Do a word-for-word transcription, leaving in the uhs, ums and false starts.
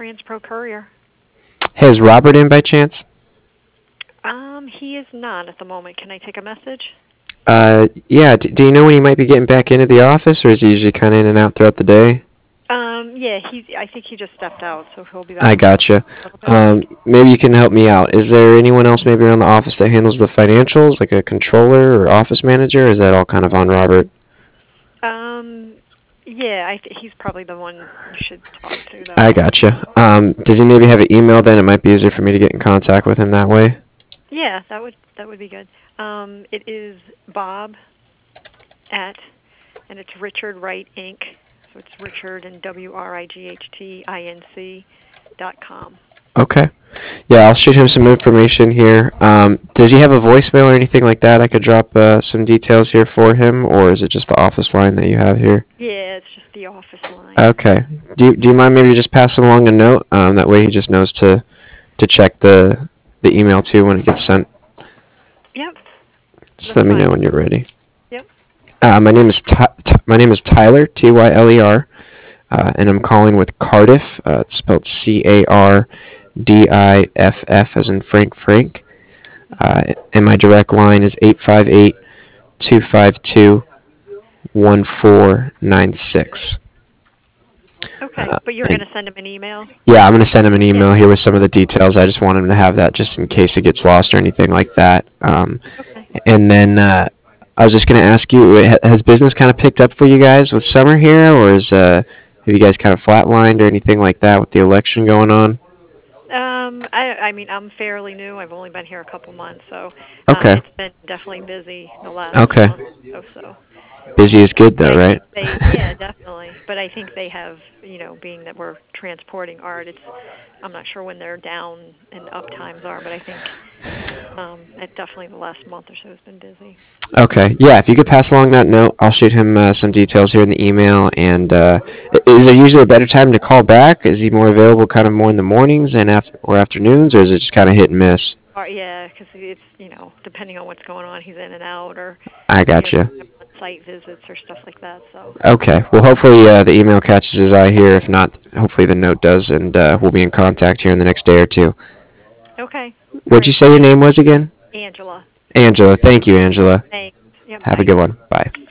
Transpro Courier. Hey, is Robert in by chance? Um, he is not at the moment. Can I take a message? Uh, yeah. D- do you know when he might be getting back into the office, or is he usually kind of in and out throughout the day? Um, yeah, he. I think he just stepped out, so he'll be back I in a gotcha. little bit. Um, maybe you can help me out. Is there anyone else maybe around the office that handles the financials, like a controller or office manager? Or is that all kind of on Robert? Um, yeah, I th- he's probably the one you should talk to, though. I gotcha. Um, does he maybe have an email then? It might be easier for me to get in contact with him that way. Yeah, that would that would be good. Um, it is Bob at, and it's Richard Wright Inc. So it's Richard and W R I G H T I N C dot com. Okay. Yeah, I'll shoot him some information here. Um, does he have a voicemail or anything like that? I could drop uh, some details here for him, or is it just the office line that you have here? Yeah, it's just the office line. Okay. Do you, do you mind maybe just passing along a note? Um, that way he just knows to to check the the email too when it gets sent. Yep, Just that's let me know fine. when you're ready. Yep. Uh, my name is Ty- Ty- my name is Tyler T Y L E R, uh, and I'm calling with Cardiff. Uh, it's spelled C A R D I F F as in Frank Frank. Uh, and my direct line is eight five eight, two five two, one four nine six. Okay, Uh, but you're going and to send him an email? yeah, I'm going to send him an Yeah. email here with some of the details. I just want him to have that just in case it gets lost or anything like that. Um, Okay. and then uh, I was just going to ask you, ha- has business kind of picked up for you guys with summer here, or is uh, have you guys kind of flatlined or anything like that with the election going on? Um, I, I mean, I'm fairly new. I've only been here a couple months, so um, Okay. it's been definitely busy the last Okay. month or so. So, Busy is good but though, I think right? they, yeah, definitely. But I think they have, you know, being that we're transporting art, it's, I'm not sure when their down and up times are, but I think um, it definitely the last month or so has been busy. Okay. Yeah, if you could pass along that note, I'll shoot him uh, some details here in the email. And uh, is there usually a better time to call back? Is he more available kind of more in the mornings and after or afternoons, or is it just kind of hit and miss? Or, yeah, because it's, you know, depending on what's going on, he's in and out, or I he has gotcha. site visits or stuff like that. So, Okay. Well, hopefully uh, the email catches his eye here. If not, hopefully the note does, and uh, we'll be in contact here in the next day or two. okay, all What'd you right, say your name was again? Angela. Angela. Thank you, Angela. Thanks. Yep. Have a Bye. good one. Bye.